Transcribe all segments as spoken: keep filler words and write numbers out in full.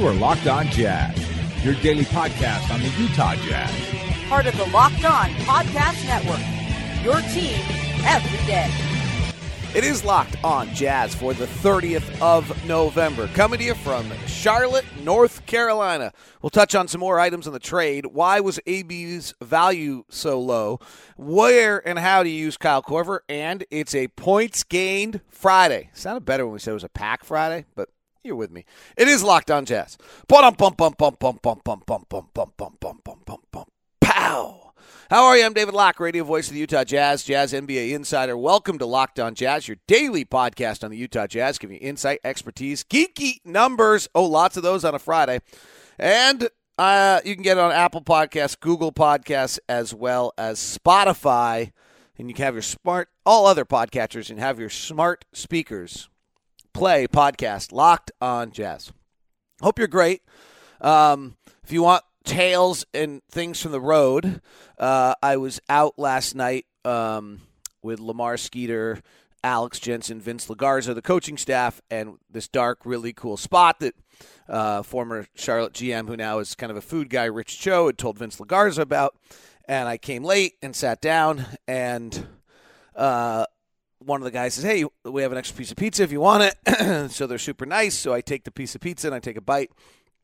You are Locked On Jazz, your daily podcast on the Utah Jazz. Part of the Locked On Podcast Network, your team every day. It is Locked On Jazz for the thirtieth of November, coming to you from Charlotte, North Carolina. We'll touch on some more items on the trade. Why was A B's value so low? Where and how to use Kyle Korver? And it's a points gained Friday. Sounded better when we said it was a pack Friday, but you're with me. It is Locked On Jazz. Bum bum bum bum bum bum bum bum bum bum bum bum bum bum. Pow! How are you? I'm David Locke, radio voice of the Utah Jazz, Jazz N B A insider. Welcome to Locked On Jazz, your daily podcast on the Utah Jazz, giving you insight, expertise, geeky numbers. Oh, lots of those on a Friday. And uh, you can get it on Apple Podcasts, Google Podcasts, as well as Spotify. And you can have your smart, all other podcatchers, and have your smart speakers play podcast Locked On Jazz. Hope you're great. Um, if you want tales and things from the road, uh, I was out last night um, with Lamar Skeeter, Alex Jensen, Vince LaGarza, the coaching staff, and this dark, really cool spot that uh, former Charlotte G M, who now is kind of a food guy, Rich Cho, had told Vince LaGarza about. And I came late and sat down, and uh, one of the guys says, hey, we have an extra piece of pizza if you want it. So they're super nice. So I take the piece of pizza and I take a bite.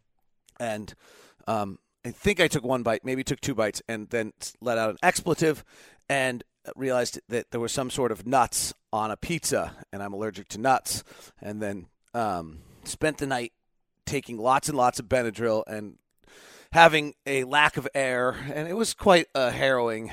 And um, I think I took one bite, maybe took two bites, and then let out an expletive and realized that there was some sort of nuts on a pizza, and I'm allergic to nuts. And then um, spent the night taking lots and lots of Benadryl and having a lack of air, and it was quite a harrowing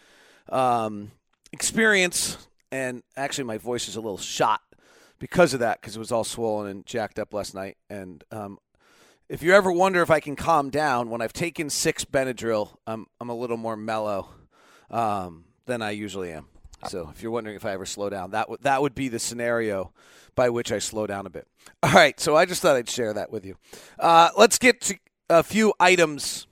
um, experience. And actually, my voice is a little shot because of that, because it was all swollen and jacked up last night. And um, if you ever wonder if I can calm down, when I've taken six Benadryl, I'm I'm a little more mellow um, than I usually am. So if you're wondering if I ever slow down, that would that would be the scenario by which I slow down a bit. All right, so I just thought I'd share that with you. Uh, let's get to a few items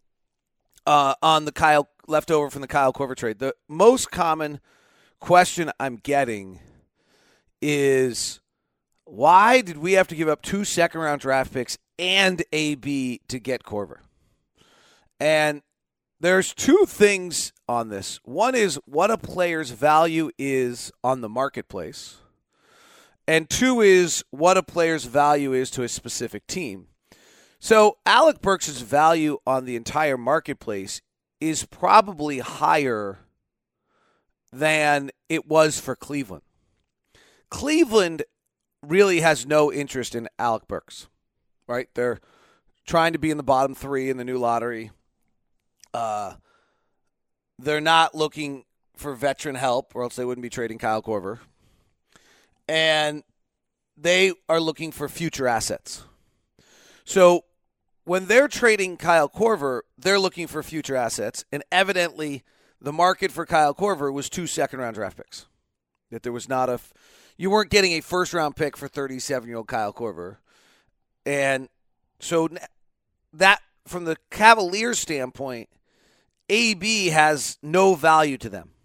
uh, on the Kyle leftover from the Kyle Korver trade. The most common question I'm getting is, why did we have to give up two second-round draft picks and A B to get Korver? And there's two things on this. One is what a player's value is on the marketplace, and two is what a player's value is to a specific team. So Alec Burks' value on the entire marketplace is probably higher than it was for Cleveland. Cleveland really has no interest in Alec Burks, right? They're trying to be in the bottom three in the new lottery. Uh, they're not looking for veteran help, or else they wouldn't be trading Kyle Korver. And they are looking for future assets. So when they're trading Kyle Korver, they're looking for future assets, and evidently the market for Kyle Korver was two second-round draft picks. That there was not a – you weren't getting a first-round pick for thirty-seven-year-old Kyle Korver. And so that, from the Cavaliers' standpoint, A B has no value to them.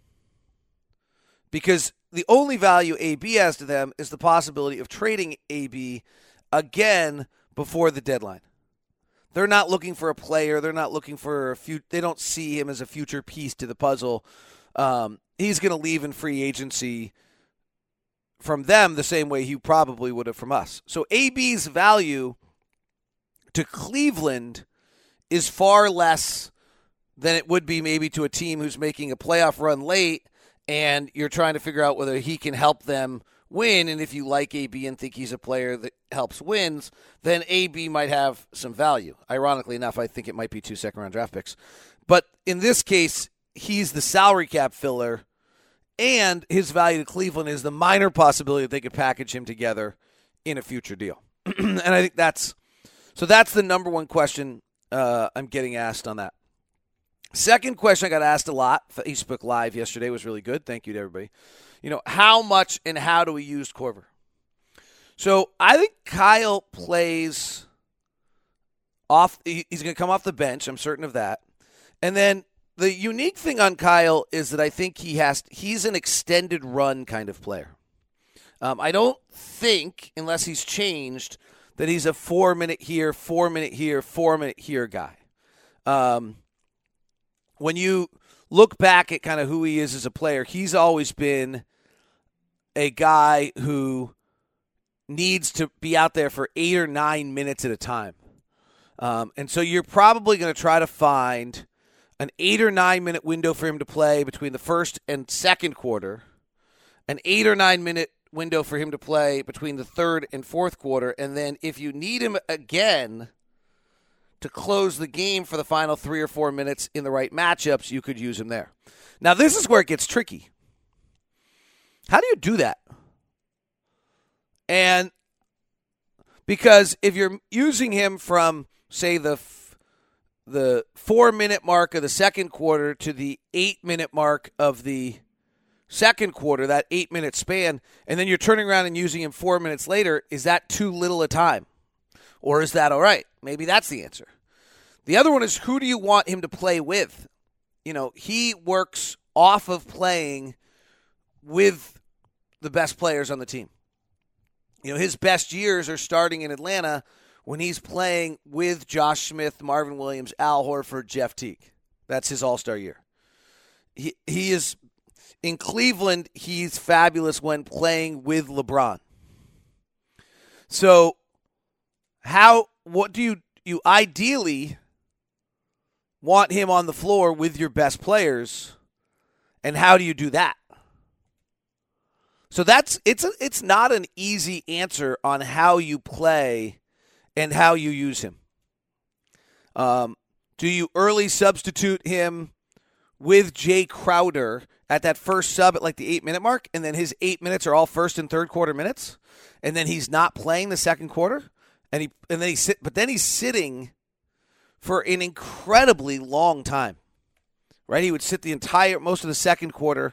Because the only value A B has to them is the possibility of trading A B again before the deadline. They're not looking for a player. They're not looking for a few. They don't see him as a future piece to the puzzle. Um, he's going to leave in free agency from them the same way he probably would have from us. So A B's value to Cleveland is far less than it would be maybe to a team who's making a playoff run late, and you're trying to figure out whether he can help them win. And if you like A B and think he's a player that helps wins, then A B might have some value. Ironically enough, I think it might be two second-round draft picks. But in this case, he's the salary cap filler, and his value to Cleveland is the minor possibility that they could package him together in a future deal. And I think that's – so that's the number one question uh, I'm getting asked on that. Second question I got asked a lot. Facebook Live yesterday was really good. Thank you to everybody. You know, how much and how do we use Korver? So I think Kyle plays off. He's going to come off the bench. I'm certain of that. And then the unique thing on Kyle is that I think he has. He's an extended run kind of player. Um, I don't think, unless he's changed, that he's a four-minute here, four-minute here, four-minute here guy. Um, when you look back at kind of who he is as a player, he's always been a guy who needs to be out there for eight or nine minutes at a time. Um, and so you're probably going to try to find an eight or nine minute window for him to play between the first and second quarter, an eight or nine minute window for him to play between the third and fourth quarter, and then if you need him again to close the game for the final three or four minutes in the right matchups, you could use him there. Now, this is where it gets tricky. How do you do that? And because if you're using him from, say, the the four-minute mark of the second quarter to the eight-minute mark of the second quarter, that eight-minute span, and then you're turning around and using him four minutes later, is that too little a time? Or is that all right? Maybe that's the answer. The other one is, who do you want him to play with? You know, he works off of playing with the best players on the team. You know, his best years are starting in Atlanta when he's playing with Josh Smith, Marvin Williams, Al Horford, Jeff Teague. That's his all-star year. He he is in Cleveland, he's fabulous when playing with LeBron. So how what do you you ideally want him on the floor with your best players, and how do you do that? So that's it's a, it's not an easy answer on how you play and how you use him. Um, do you early substitute him with Jay Crowder at that first sub at like the eight-minute mark, and then his eight minutes are all first and third quarter minutes, and then he's not playing the second quarter, and he and then he sit, but then he's sitting for an incredibly long time, right? He would sit the entire most of the second quarter,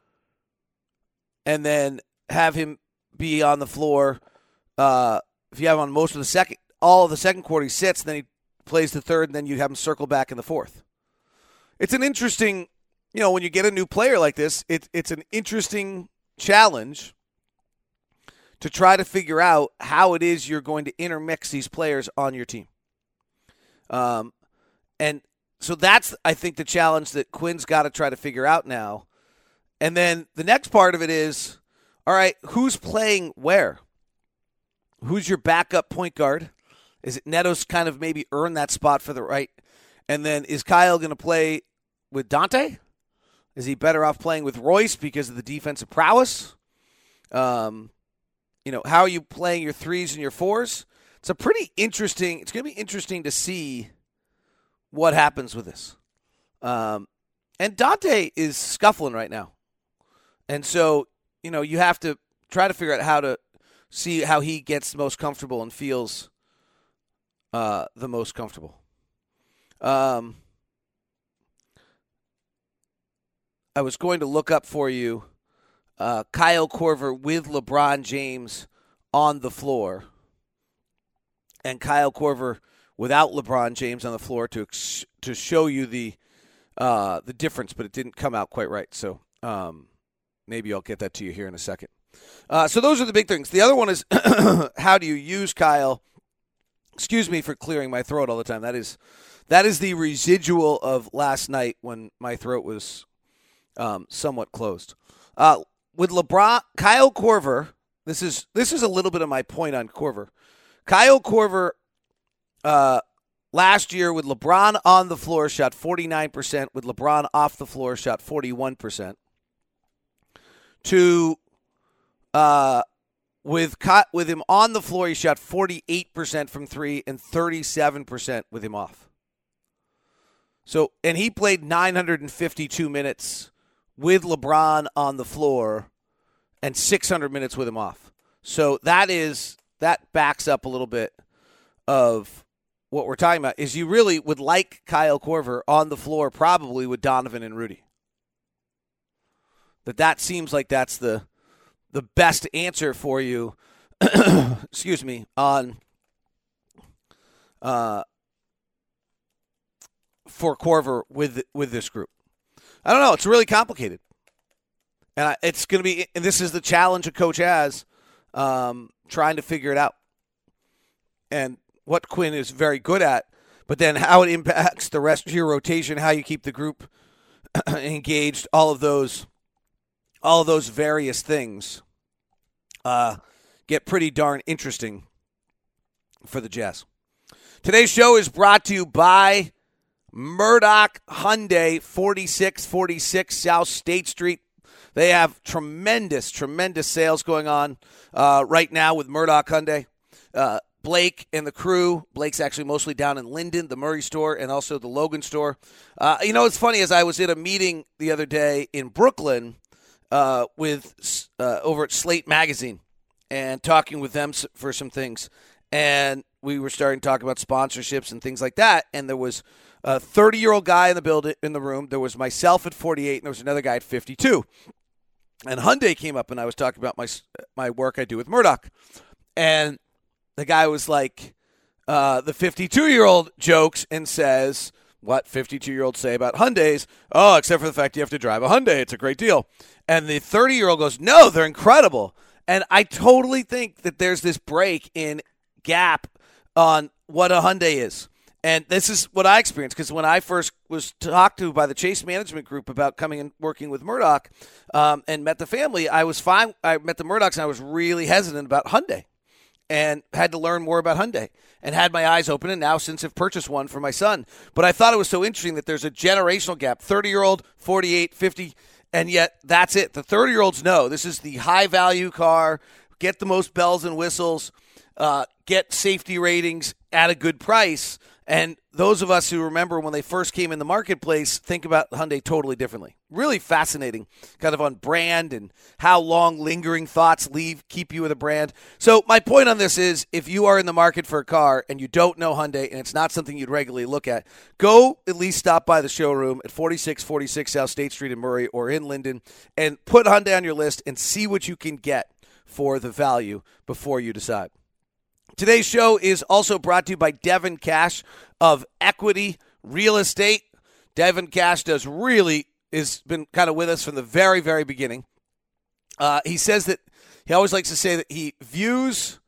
and then have him be on the floor. Uh, if you have him on most of the second, all of the second quarter, he sits, then he plays the third, and then you have him circle back in the fourth. It's an interesting, you know, when you get a new player like this, it, it's an interesting challenge to try to figure out how it is you're going to intermix these players on your team. Um, and so that's, I think, the challenge that Quinn's got to try to figure out now. And then the next part of it is, all right, who's playing where? Who's your backup point guard? Is it Neto's kind of maybe earned that spot for the right? And then is Kyle going to play with Dante? Is he better off playing with Royce because of the defensive prowess? Um, you know, how are you playing your threes and your fours? It's a pretty interesting, it's going to be interesting to see what happens with this. Um, and Dante is scuffling right now. And so, you know, you have to try to figure out how to see how he gets most comfortable and feels uh, the most comfortable. Um, I was going to look up for you uh, Kyle Korver with LeBron James on the floor, and Kyle Korver without LeBron James on the floor to to show you the uh, the difference, but it didn't come out quite right. So um, maybe I'll get that to you here in a second. Uh, so those are the big things. The other one is how do you use Kyle? Excuse me for clearing my throat all the time. That is that is the residual of last night when my throat was um, somewhat closed. Uh, with LeBron, Kyle Korver, this is this is a little bit of my point on Korver. Kyle Korver, uh, last year with LeBron on the floor, shot forty-nine percent. With LeBron off the floor, shot forty-one percent. To uh, with with him on the floor, he shot forty-eight percent from three and thirty-seven percent with him off. So, and he played nine hundred fifty-two minutes with LeBron on the floor and six hundred minutes with him off. So that is that backs up a little bit of what we're talking about. Is you really would like Kyle Korver on the floor probably with Donovan and Rudy. That that seems like that's the the best answer for you. excuse me, on uh for Korver with with this group. I don't know. It's really complicated, and I, it's going to be. And this is the challenge a coach has, um, trying to figure it out. and what Quinn is very good at, but then how it impacts the rest of your rotation, how you keep the group engaged, all of those, all of those various things uh, get pretty darn interesting for the Jazz. Today's show is brought to you by Murdoch Hyundai, forty-six forty-six South State Street. They have tremendous, tremendous sales going on uh, right now with Murdoch Hyundai. Uh, Blake and the crew. Blake's actually mostly down in Linden, the Murray store, and also the Logan store. Uh, you know, it's funny, as I was at a meeting the other day in Brooklyn uh, with uh, over at Slate Magazine and talking with them for some things. And we were starting to talk about sponsorships and things like that. And there was a thirty-year-old guy in the building, in the room. There was myself at forty-eight, and there was another guy at fifty-two. And Hyundai came up, and I was talking about my my work I do with Murdoch. And the guy was like, uh, the fifty-two-year-old jokes and says, what fifty-two-year-olds say about Hyundais? Oh, except for the fact you have to drive a Hyundai. It's a great deal. And the thirty-year-old goes, no, they're incredible. And I totally think that there's this break in gap on what a Hyundai is. And this is what I experienced, because when I first was talked to by the Chase Management Group about coming and working with Murdoch um, and met the family, I was fine. I met the Murdochs, and I was really hesitant about Hyundai and had to learn more about Hyundai and had my eyes open, and now since I've purchased one for my son. But I thought it was so interesting that there's a generational gap, thirty-year-old, forty-eight, fifty, and yet that's it. The thirty-year-olds know this is the high-value car, get the most bells and whistles, uh, get safety ratings at a good price. And those of us who remember when they first came in the marketplace think about Hyundai totally differently. Really fascinating, kind of on brand and how long lingering thoughts leave keep you with a brand. So my point on this is, if you are in the market for a car and you don't know Hyundai and it's not something you'd regularly look at, go at least stop by the showroom at forty-six forty-six South State Street in Murray or in Linden and put Hyundai on your list and see what you can get for the value before you decide. Today's show is also brought to you by Devin Cash of Equity Real Estate. Devin Cash does really has been kind of with us from the very, very beginning. Uh, he says that he always likes to say that he views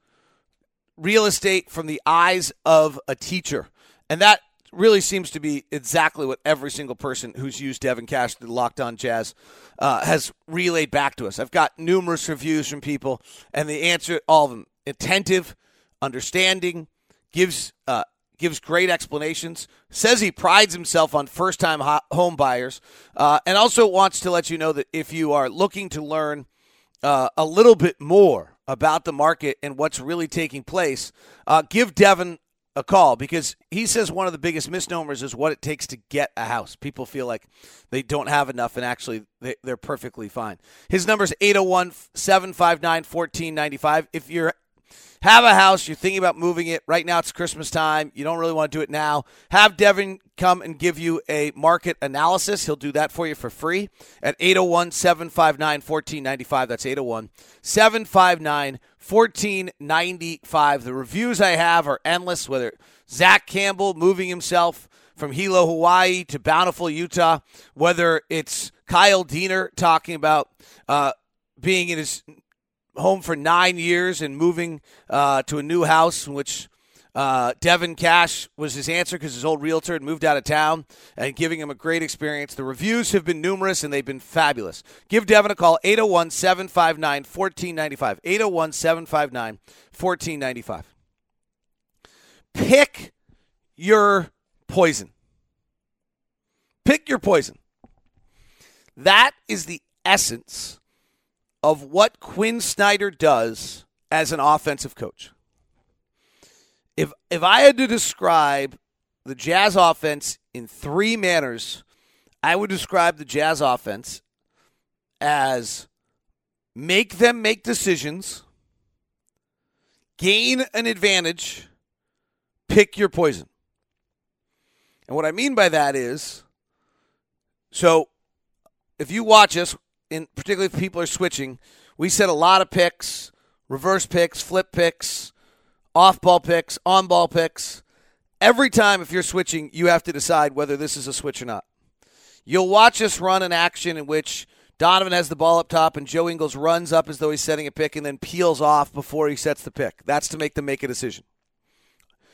real estate from the eyes of a teacher. And that really seems to be exactly what every single person who's used Devin Cash, the Locked On Jazz, uh, has relayed back to us. I've got numerous reviews from people, and the answer, all of them, attentive, understanding, gives uh, gives great explanations, says he prides himself on first-time ho- home buyers, uh, and also wants to let you know that if you are looking to learn uh, a little bit more about the market and what's really taking place, uh, give Devin a call, because he says one of the biggest misnomers is what it takes to get a house. People feel like they don't have enough, and actually they, they're perfectly fine. His number is eight oh one, seven five nine, one four nine five. If you're have a house, you're thinking about moving it. Right now it's Christmas time. You don't really want to do it now. Have Devin come and give you a market analysis. He'll do that for you for free at eight oh one, seven five nine, one four nine five. That's eight oh one, seven five nine, one four nine five. The reviews I have are endless, whether Zach Campbell moving himself from Hilo, Hawaii to Bountiful, Utah, whether it's Kyle Diener talking about uh, being in his home for nine years and moving uh, to a new house, which uh, Devin Cash was his answer because his old realtor had moved out of town, and giving him a great experience. The reviews have been numerous, and they've been fabulous. Give Devin a call, eight oh one, seven five nine, one four nine five, eight oh one, seven five nine, one four nine five. Pick your poison. Pick your poison. That is the essence of what Quinn Snyder does as an offensive coach. If if I had to describe the Jazz offense in three manners, I would describe the Jazz offense as make them make decisions, gain an advantage, pick your poison. And what I mean by that is, so if you watch us, in particularly if people are switching, we set a lot of picks, reverse picks, flip picks, off-ball picks, on-ball picks. Every time if you're switching, you have to decide whether this is a switch or not. You'll watch us run an action in which Donovan has the ball up top and Joe Ingles runs up as though he's setting a pick and then peels off before he sets the pick. That's to make them make a decision.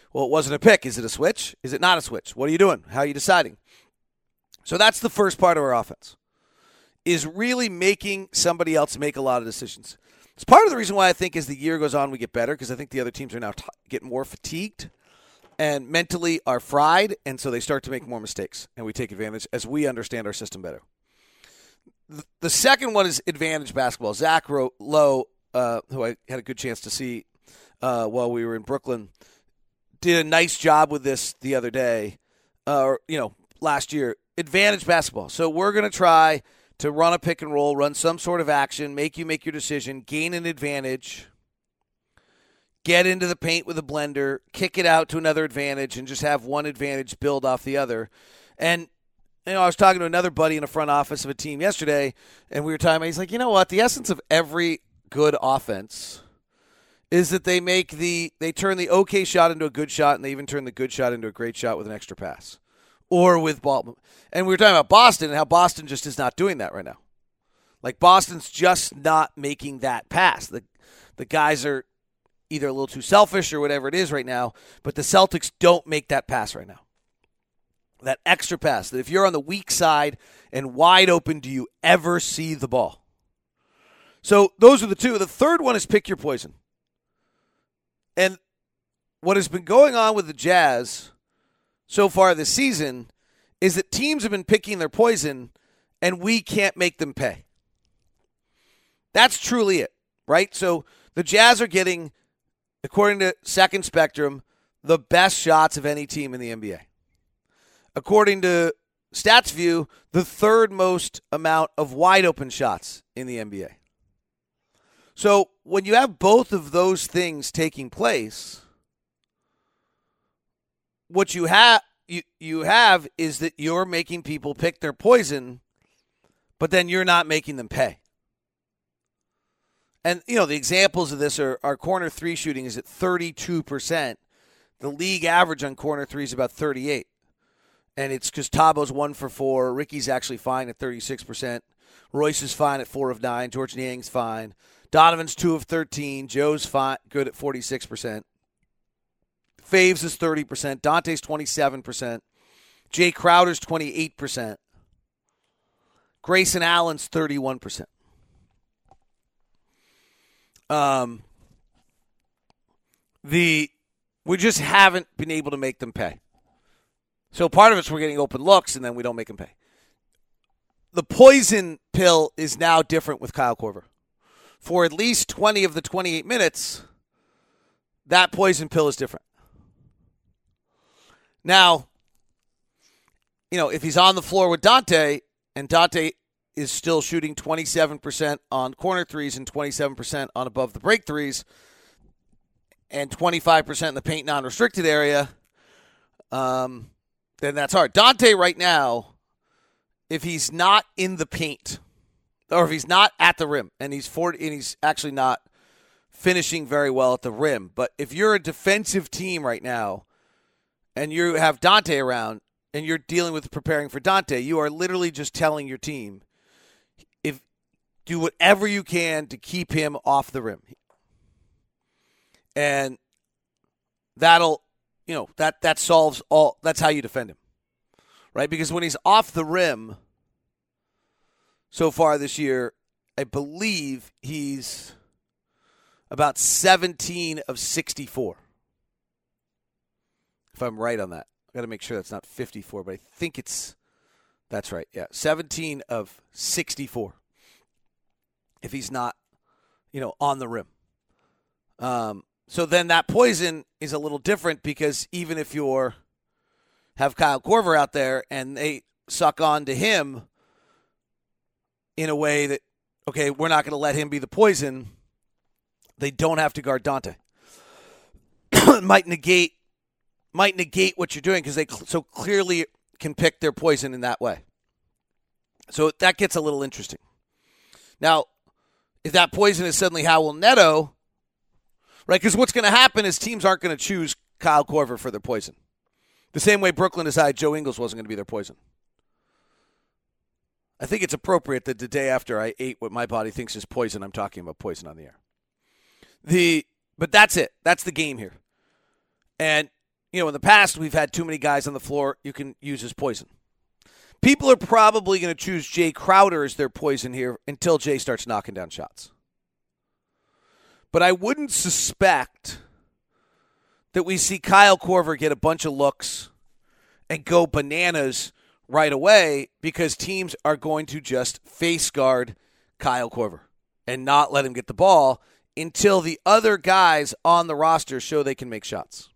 Well, it wasn't a pick. Is it a switch? Is it not a switch? What are you doing? How are you deciding? So that's the first part of our offense, is really making somebody else make a lot of decisions. It's part of the reason why I think as the year goes on we get better, because I think the other teams are now t- getting more fatigued and mentally are fried, and so they start to make more mistakes, and we take advantage as we understand our system better. The, the second one is advantage basketball. Zach Lowe, uh, who I had a good chance to see uh, while we were in Brooklyn, did a nice job with this the other day, uh, or, you know, last year. Advantage basketball. So we're going to try to run a pick and roll, run some sort of action, make you make your decision, gain an advantage, get into the paint with a blender, kick it out to another advantage, and just have one advantage build off the other. And, you know, I was talking to another buddy in the front office of a team yesterday, and we were talking about, he's like, you know what, the essence of every good offense is that they make the, they turn the okay shot into a good shot, and they even turn the good shot into a great shot with an extra pass. Or with ball. And we were talking about Boston and how Boston just is not doing that right now. Like, Boston's just not making that pass. The the guys are either a little too selfish or whatever it is right now, but the Celtics don't make that pass right now. That extra pass, that if you're on the weak side and wide open, do you ever see the ball? So those are the two. The third one is pick your poison. And what has been going on with the Jazz so far this season is that teams have been picking their poison and we can't make them pay. That's truly it, right? So the Jazz are getting, according to Second Spectrum, the best shots of any team in the N B A. According to StatsView, the third most amount of wide open shots in the N B A. So when you have both of those things taking place, what you have you, you have is that you're making people pick their poison, but then you're not making them pay. And, you know, the examples of this are our corner three shooting is at thirty-two percent. The league average on corner three is about thirty-eight. And it's because Tabo's one for four. Ricky's actually fine at thirty-six percent. Royce is fine at four of nine. George Niang's fine. Donovan's two of thirteen. Joe's fine, good at forty-six percent. Faves is thirty percent. Dante's twenty-seven percent. Jay Crowder's twenty-eight percent. Grayson Allen's thirty-one percent. Um, the we just haven't been able to make them pay. So part of it's we're getting open looks, and then we don't make them pay. The poison pill is now different with Kyle Korver. For at least twenty of the twenty-eight minutes, that poison pill is different. Now, you know, if he's on the floor with Dante, and Dante is still shooting twenty-seven percent on corner threes and twenty-seven percent on above the break threes, and twenty-five percent in the paint non-restricted area, um, then that's hard. Dante right now, if he's not in the paint, or if he's not at the rim, and he's forty, and he's actually not finishing very well at the rim, but if you're a defensive team right now, and you have Dante around, and you're dealing with preparing for Dante, you are literally just telling your team, if do whatever you can to keep him off the rim. And that'll, you know, that, that solves all, that's how you defend him. Right? Because when he's off the rim so far this year, I believe he's about seventeen of sixty-four. If I'm right on that. I've got to make sure that's not fifty-four, but I think it's, that's right. Yeah, seventeen of sixty-four. If he's not, you know, on the rim. Um, so then that poison is a little different because even if you're, have Kyle Korver out there and they suck on to him in a way that, okay, we're not going to let him be the poison, they don't have to guard Dante. might negate might negate what you're doing because they cl- so clearly can pick their poison in that way. So that gets a little interesting. Now, if that poison is suddenly Howell Neto, right, because what's going to happen is teams aren't going to choose Kyle Korver for their poison. The same way Brooklyn decided Joe Ingles wasn't going to be their poison. I think it's appropriate that the day after I ate what my body thinks is poison, I'm talking about poison on the air. The But that's it. That's the game here. And you know, in the past we've had too many guys on the floor you can use as poison. People are probably going to choose Jay Crowder as their poison here until Jay starts knocking down shots. But I wouldn't suspect that we see Kyle Korver get a bunch of looks and go bananas right away because teams are going to just face guard Kyle Korver and not let him get the ball until the other guys on the roster show they can make shots.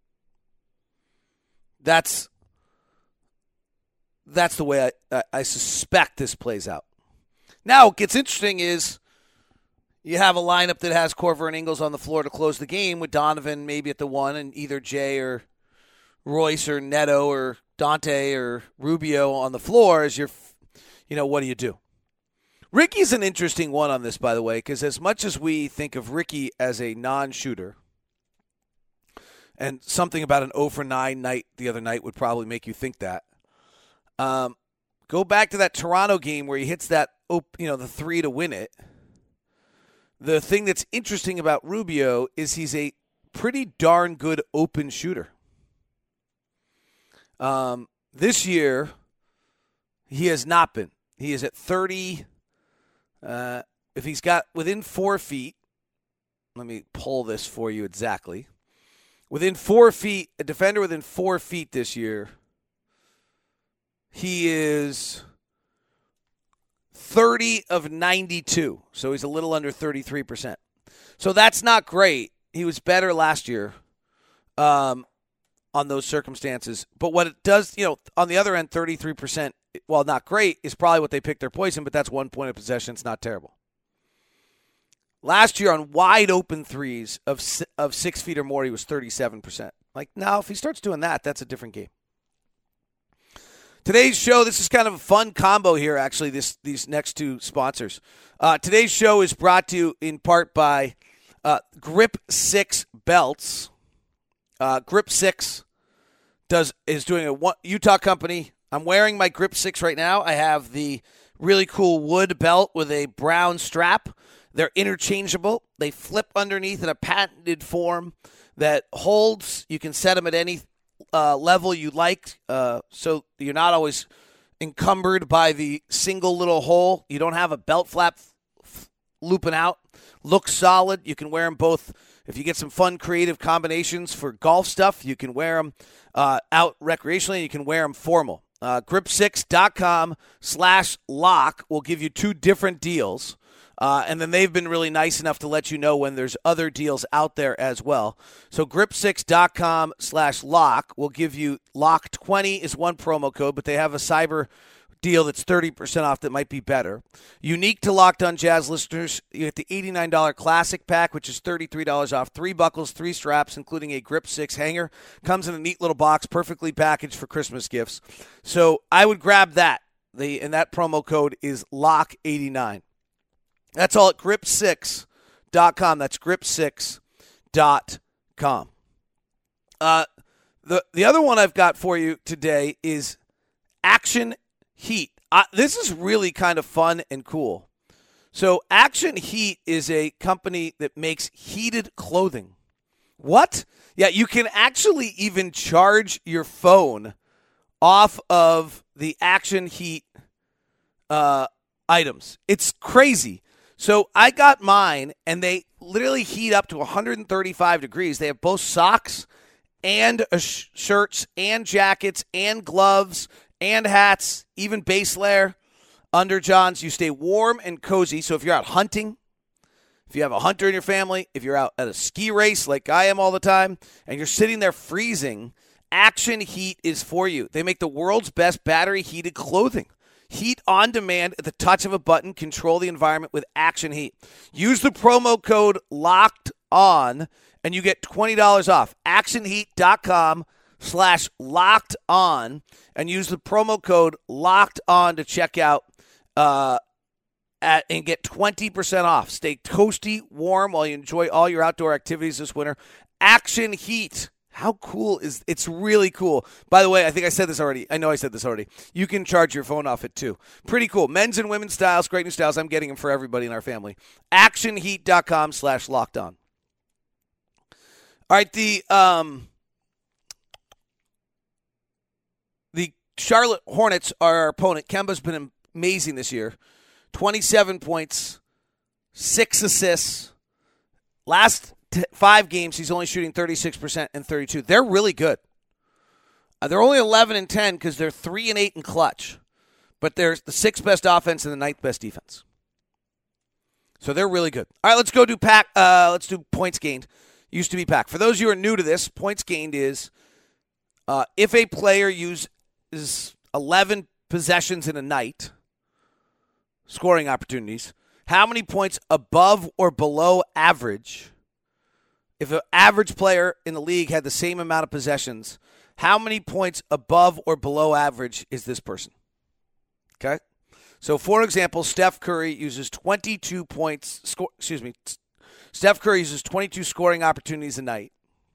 That's that's the way I, I suspect this plays out. Now, what gets interesting is you have a lineup that has Korver and Ingles on the floor to close the game with Donovan maybe at the one and either Jay or Royce or Neto or Dante or Rubio on the floor as your, you know, what do you do? Ricky's an interesting one on this, by the way, because as much as we think of Ricky as a non-shooter, and something about an oh for nine night the other night would probably make you think that. Um, go back to that Toronto game where he hits that, you know, the three to win it. The thing that's interesting about Rubio is he's a pretty darn good open shooter. Um, this year, he has not been. He is at thirty. Uh, if he's got within four feet, let me pull this for you exactly. Within four feet, a defender within four feet this year, he is thirty of ninety-two. So he's a little under thirty-three percent. So that's not great. He was better last year um, on those circumstances. But what it does, you know, on the other end, thirty-three percent, while not great, is probably what they picked their poison, but that's one point of possession. It's not terrible. Last year on wide open threes of of six feet or more, he was thirty-seven percent. Like, now, if he starts doing that, that's a different game. Today's show, this is kind of a fun combo here, actually, this these next two sponsors. Uh, today's show is brought to you in part by uh, Grip six Belts. Uh, Grip six does is doing a one, Utah company. I'm wearing my Grip six right now. I have the really cool wood belt with a brown strap. They're interchangeable. They flip underneath in a patented form that holds. You can set them at any uh, level you like, uh, so you're not always encumbered by the single little hole. You don't have a belt flap f- looping out. Looks solid. You can wear them both. If you get some fun, creative combinations for golf stuff, you can wear them uh, out recreationally. You can wear them formal. Uh, grip six dot com slash lock will give you two different deals. Uh, and then they've been really nice enough to let you know when there's other deals out there as well. So grip six dot com slash lock will give you lock twenty is one promo code, but they have a cyber deal that's thirty percent off that might be better. Unique to Locked On Jazz listeners, you get the eighty-nine dollars Classic Pack, which is thirty-three dollars off. Three buckles, three straps, including a Grip six hanger. Comes in a neat little box, perfectly packaged for Christmas gifts. So I would grab that. The and that promo code is lock eighty-nine. That's all at grip six dot com. That's grip six dot com. Uh, the, the other one I've got for you today is Action Heat. Uh, this is really kind of fun and cool. So Action Heat is a company that makes heated clothing. What? Yeah, you can actually even charge your phone off of the Action Heat uh, items. It's crazy. So I got mine, and they literally heat up to one hundred thirty-five degrees. They have both socks and uh, sh- shirts and jackets and gloves and hats, even base layer, underjohns. You stay warm and cozy. So if you're out hunting, if you have a hunter in your family, if you're out at a ski race like I am all the time, and you're sitting there freezing, Action Heat is for you. They make the world's best battery-heated clothing. Heat on demand at the touch of a button. Control the environment with Action Heat. Use the promo code LOCKED ON and you get twenty dollars off. action heat dot com slash locked on and use the promo code LOCKED ON to check out uh, at, and get twenty percent off. Stay toasty, warm while you enjoy all your outdoor activities this winter. Action Heat. How cool is it's really cool. By the way, I think I said this already. I know I said this already. You can charge your phone off it too. Pretty cool. Men's and women's styles, great new styles. I'm getting them for everybody in our family. action heat dot com slash locked on. All right, the um Charlotte Hornets are our opponent. Kemba's been amazing this year. twenty-seven points, six assists. Last t- five games, he's only shooting thirty-six percent and thirty-two. They're really good. Uh, they're only eleven and ten because they're three and eight in clutch. But they're the sixth best offense and the ninth best defense. So they're really good. All right, let's go do pack. Uh, let's do points gained. Used to be pack. For those of you who are new to this, points gained is uh, if a player uses eleven possessions in a night, scoring opportunities, how many points above or below average, if an average player in the league had the same amount of possessions, how many points above or below average is this person? Okay? So, for example, Steph Curry uses twenty-two points, score, excuse me, Steph Curry uses twenty-two scoring opportunities a night.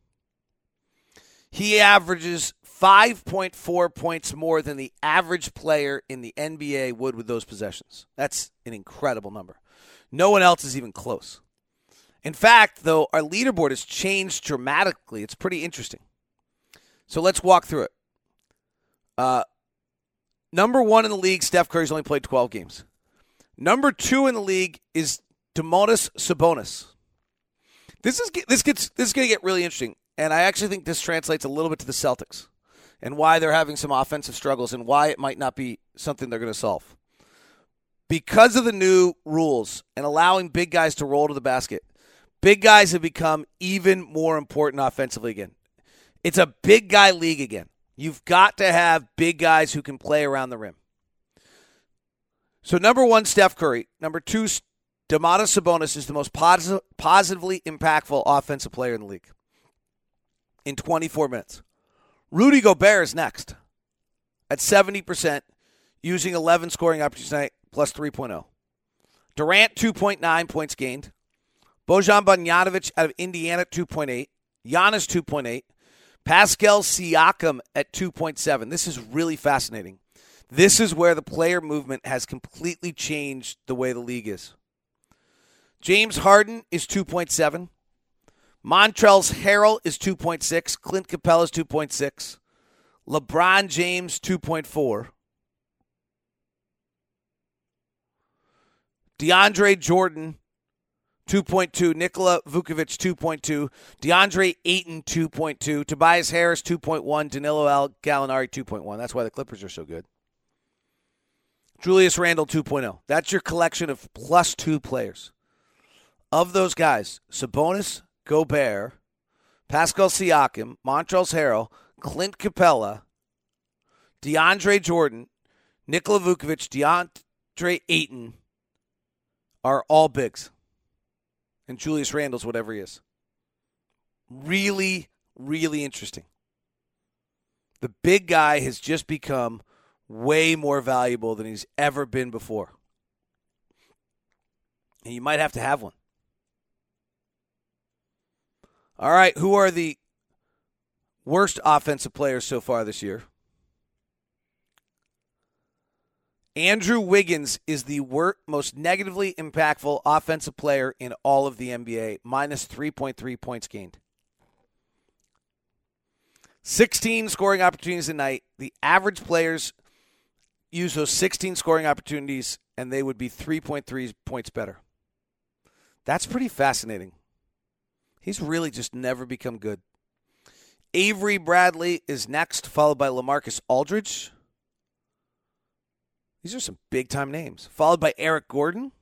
He averages five point four points more than the average player in the N B A would with those possessions. That's an incredible number. No one else is even close. In fact, though, our leaderboard has changed dramatically. It's pretty interesting. So let's walk through it. Uh, number one in the league, Steph Curry's only played twelve games. Number two in the league is Domantas Sabonis. This is this gets this is going to get really interesting, and I actually think this translates a little bit to the Celtics and why they're having some offensive struggles and why it might not be something they're going to solve. Because of the new rules and allowing big guys to roll to the basket, big guys have become even more important offensively again. It's a big guy league again. You've got to have big guys who can play around the rim. So number one, Steph Curry. Number two, Domantas Sabonis is the most posi- positively impactful offensive player in the league in twenty-four minutes. Rudy Gobert is next at seventy percent, using eleven scoring opportunities tonight, plus three point oh. Durant, two point nine points gained. Bojan Bogdanovic out of Indiana, two point eight. Giannis, two point eight. Pascal Siakam at two point seven. This is really fascinating. This is where the player movement has completely changed the way the league is. James Harden is two point seven. Montrezl Harrell is two point six. Clint Capella is two point six. LeBron James, two point four. DeAndre Jordan, two point two. Nikola Vucevic, two point two. DeAndre Ayton, two point two. Tobias Harris, two point one. Danilo Al Gallinari, two point one. That's why the Clippers are so good. Julius Randle, two point oh. That's your collection of plus two players. Of those guys, Sabonis, Gobert, Pascal Siakam, Montrezl Harrell, Clint Capella, DeAndre Jordan, Nikola Vucevic, DeAndre Ayton are all bigs. And Julius Randle's whatever he is. Really, really interesting. The big guy has just become way more valuable than he's ever been before. And you might have to have one. All right, who are the worst offensive players so far this year? Andrew Wiggins is the wor- most negatively impactful offensive player in all of the N B A, minus three point three points gained. sixteen scoring opportunities a night. The average players use those sixteen scoring opportunities, and they would be three point three points better. That's pretty fascinating. He's really just never become good. Avery Bradley is next, followed by LaMarcus Aldridge. These are some big-time names. Followed by Eric Gordon.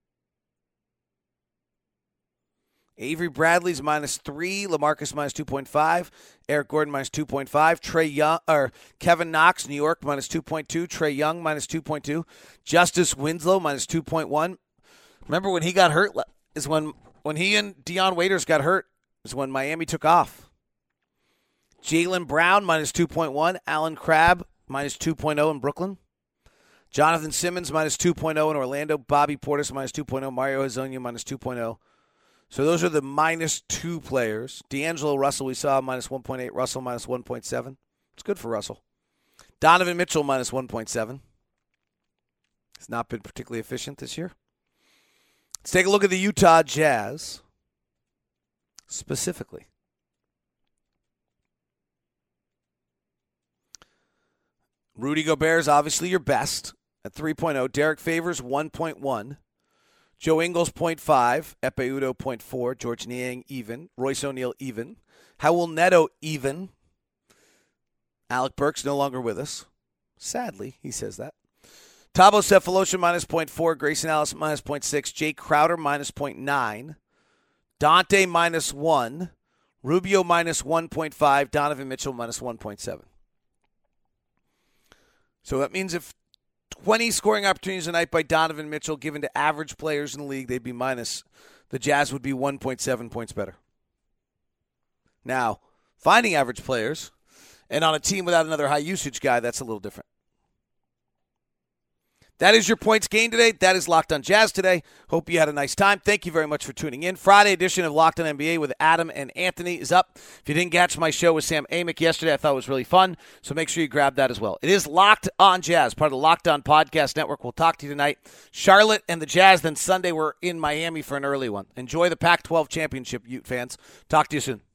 Avery Bradley's minus three. LaMarcus minus two point five. Eric Gordon minus two point five. Trey Young, or Kevin Knox, New York, minus two point two. Trey Young, minus two point two. Justice Winslow, minus two point one. Remember when he got hurt is when, when he and Deion Waiters got hurt is when Miami took off. Jaylen Brown, minus two point one. Alan Crabb, minus two point oh in Brooklyn. Jonathan Simmons, minus two point oh in Orlando. Bobby Portis, minus two point oh. Mario Hezonja, minus two point oh. So those are the minus two players. D'Angelo Russell, we saw, minus one point eight. Russell, minus one point seven. It's good for Russell. Donovan Mitchell, minus one point seven. He's not been particularly efficient this year. Let's take a look at the Utah Jazz specifically. Rudy Gobert is obviously your best at three point oh. Derek Favors, one point one. Joe Ingles, zero point five. Epe Udo, zero point four. George Niang, even. Royce O'Neal, even. Howell Neto, even. Alec Burks no longer with us. Sadly, he says that. Thabo Sefolosha, minus zero point four. Grayson Allen, minus zero point six. Jake Crowder, minus zero point nine. Dante, minus one. Rubio, minus one point five. Donovan Mitchell, minus one point seven. So that means if twenty scoring opportunities a night by Donovan Mitchell given to average players in the league, they'd be minus. The Jazz would be one point seven points better. Now, finding average players, and on a team without another high-usage guy, that's a little different. That is your points gained today. That is Locked on Jazz today. Hope you had a nice time. Thank you very much for tuning in. Friday edition of Locked on N B A with Adam and Anthony is up. If you didn't catch my show with Sam Amick yesterday, I thought it was really fun, so make sure you grab that as well. It is Locked on Jazz, part of the Locked on Podcast Network. We'll talk to you tonight. Charlotte and the Jazz, then Sunday we're in Miami for an early one. Enjoy the Pac twelve championship, Ute fans. Talk to you soon.